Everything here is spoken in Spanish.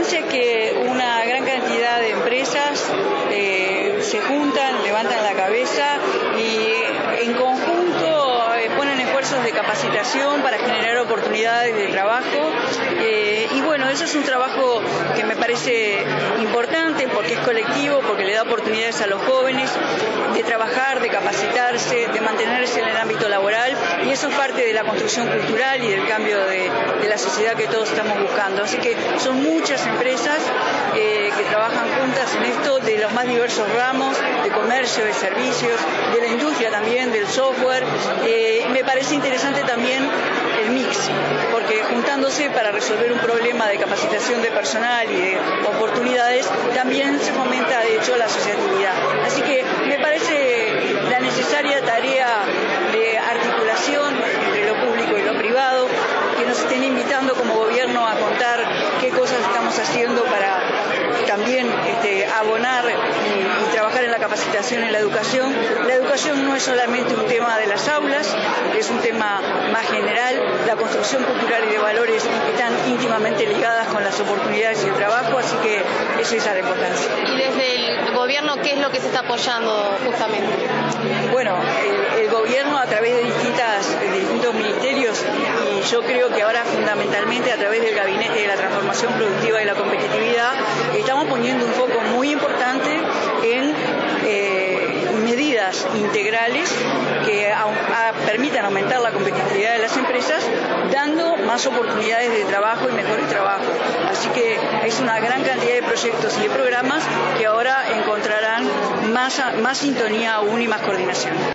parece que una gran cantidad de empresas se juntan, levantan la cabeza y en conjunto ponen esfuerzos de capacitación para generar oportunidades de trabajo. Y bueno, eso es un trabajo que me parece importante porque es colectivo, porque le da oportunidades a los jóvenes de trabajar, de capacitarse, de mantenerse en el ámbito laboral, y eso es parte de la construcción cultural y del cambio de la sociedad que todos estamos buscando. Así que son muchas empresas que trabajan juntas en esto, de los más diversos ramos, de comercio, de servicios, de la industria también, del software. Me parece interesante también el mix, porque juntándose para resolver un problema de capacitación de personal y de oportunidades, también se fomenta de hecho la asociatividad. Así que me parece la necesaria tarea de articulación entre lo público y lo privado, que nos estén invitando como gobierno a contar qué cosas estamos haciendo para también abonar y trabajar en la capacitación y la educación. La educación no es solamente un tema de las aulas, es un tema más general. La construcción cultural y de valores están íntimamente ligadas con las oportunidades y el trabajo, así que eso es la importancia. Y desde el gobierno, ¿qué es lo que se está apoyando justamente? Bueno, el gobierno a través de distintos ministerios, y yo creo que ahora fundamentalmente a través del Gabinete de la Transformación Productiva y la Competitividad, estamos poniendo un foco muy importante en medidas integrales que permitan aumentar la competitividad de las empresas, dando más oportunidades de trabajo y mejores trabajos. Así que es una gran cantidad de proyectos y de programas que ahora encontrarán más sintonía aún y más coordinación.